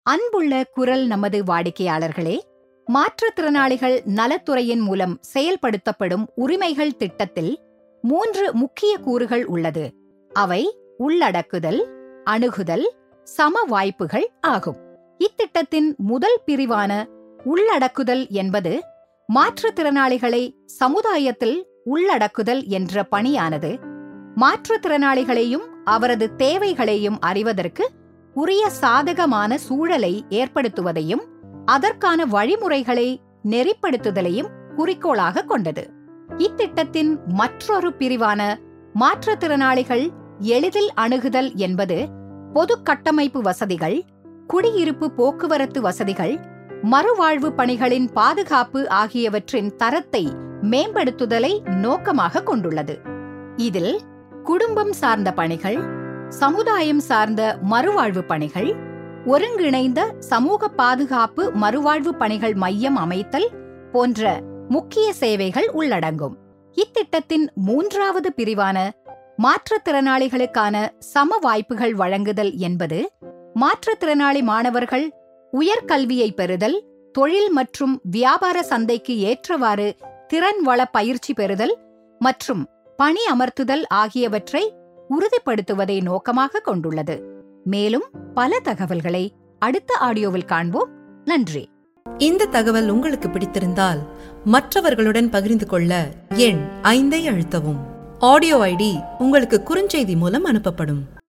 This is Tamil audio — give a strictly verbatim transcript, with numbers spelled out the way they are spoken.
அன்புள்ள குரல் நமது வாடிக்கையாளர்களே, மாற்றுத்திறனாளிகள் நலத்துறையின் மூலம் செயல்படுத்தப்படும் உரிமைகள் திட்டத்தில் மூன்று முக்கிய கூறுகள் உள்ளது. அவை உள்ளடக்குதல், அணுகுதல், சம வாய்ப்புகள் ஆகும். இத்திட்டத்தின் முதல் பிரிவான உள்ளடக்குதல் என்பது மாற்றுத்திறனாளிகளை சமுதாயத்தில் உள்ளடக்குதல் என்ற பணியானது மாற்றுத்திறனாளிகளையும் அவரது தேவைகளையும் அறிவதற்கு உரிய சாதகமான சூழலை ஏற்படுத்துவதையும் அதற்கான வழிமுறைகளை நெறிப்படுத்துதலையும் குறிக்கோளாக கொண்டது. இத்திட்டத்தின் மற்றொரு பிரிவான மாற்றுத்திறனாளிகள் எளிதில் அணுகுதல் என்பது பொது கட்டமைப்பு வசதிகள், குடியிருப்பு போக்குவரத்து வசதிகள், மறுவாழ்வு பணிகளின் பாதுகாப்பு ஆகியவற்றின் தரத்தை மேம்படுத்துதலை நோக்கமாக கொண்டுள்ளது. இதில் குடும்பம் சார்ந்த பணிகள், சமுதாயம் சார்ந்த மறுவாழ்வு பணிகள், ஒருங்கிணைந்த சமூக பாதுகாப்பு மறுவாழ்வு பணிகள் மையம் அமைத்தல் போன்ற முக்கிய சேவைகள் உள்ளடங்கும். இத்திட்டத்தின் மூன்றாவது பிரிவான மாற்றுத்திறனாளிகளுக்கான சம வாய்ப்புகள் வழங்குதல் என்பது மாற்றுத்திறனாளி மாணவர்கள் உயர்கல்வியை பெறுதல், தொழில் மற்றும் வியாபார சந்தைக்கு ஏற்றவாறு திறன் வள பயிற்சி பெறுதல் மற்றும் பணி அமர்த்துதல் ஆகியவற்றை உறுதிப்படுத்துவதை நோக்கமாக கொண்டுள்ளது. மேலும் பல தகவல்களை அடுத்த ஆடியோவில் காண்போம். நன்றி. இந்த தகவல் உங்களுக்கு பிடித்திருந்தால் மற்றவர்களுடன் பகிர்ந்து கொள்ள எண் ஐந்தை அழுத்தவும். ஆடியோ ஐடி உங்களுக்கு குறுஞ்செய்தி மூலம் அனுப்பப்படும்.